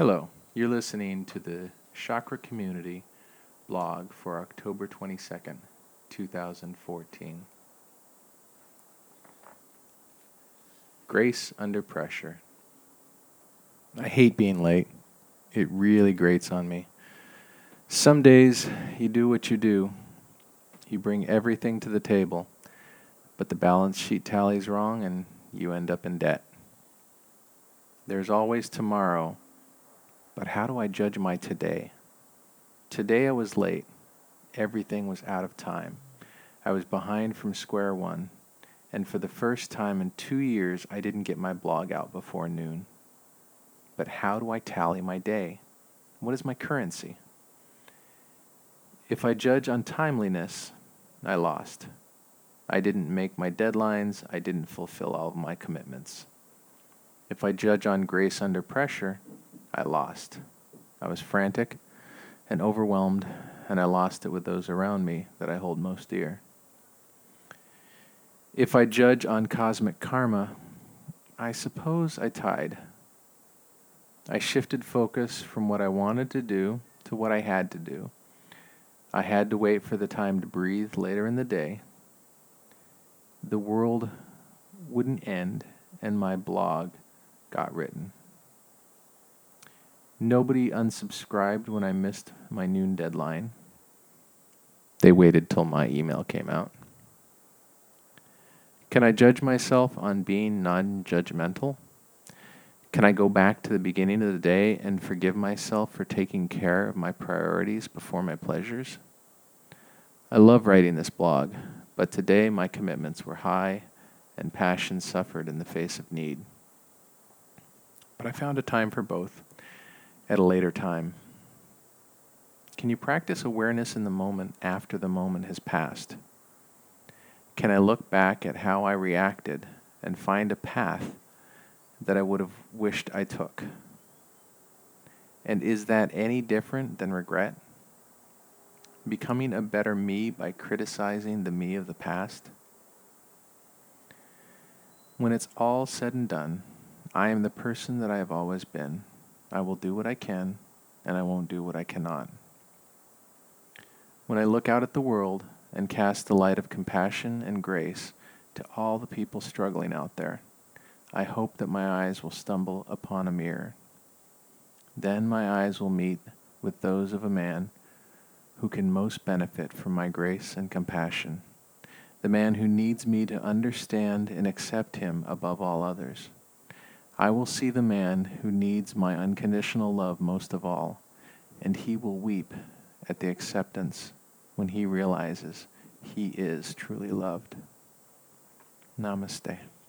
Hello, you're listening to the Chakra Community blog for October 22nd, 2014. Grace under pressure. I hate being late. It really grates on me. Some days you do what you do. You bring everything to the table, but the balance sheet tallies wrong and you end up in debt. There's always tomorrow, but how do I judge my today? Today I was late. Everything was out of time. I was behind from square one, and for the first time in 2 years, I didn't get my blog out before noon. But how do I tally my day? What is my currency? If I judge on timeliness, I lost. I didn't make my deadlines. I didn't fulfill all of my commitments. If I judge on grace under pressure, I lost. I was frantic and overwhelmed, and I lost it with those around me that I hold most dear. If I judge on cosmic karma, I suppose I tied. I shifted focus from what I wanted to do to what I had to do. I had to wait for the time to breathe later in the day. The world wouldn't end, and my blog got written. Nobody unsubscribed when I missed my noon deadline. They waited till my email came out. Can I judge myself on being non-judgmental? Can I go back to the beginning of the day and forgive myself for taking care of my priorities before my pleasures? I love writing this blog, but today my commitments were high and passion suffered in the face of need. But I found a time for both at a later time. Can you practice awareness in the moment after the moment has passed? Can I look back at how I reacted and find a path that I would have wished I took? And is that any different than regret? Becoming a better me by criticizing the me of the past? When it's all said and done, I am the person that I have always been. I will do what I can, and I won't do what I cannot. When I look out at the world and cast the light of compassion and grace to all the people struggling out there, I hope that my eyes will stumble upon a mirror. Then my eyes will meet with those of a man who can most benefit from my grace and compassion, the man who needs me to understand and accept him above all others. I will see the man who needs my unconditional love most of all, and he will weep at the acceptance when he realizes he is truly loved. Namaste.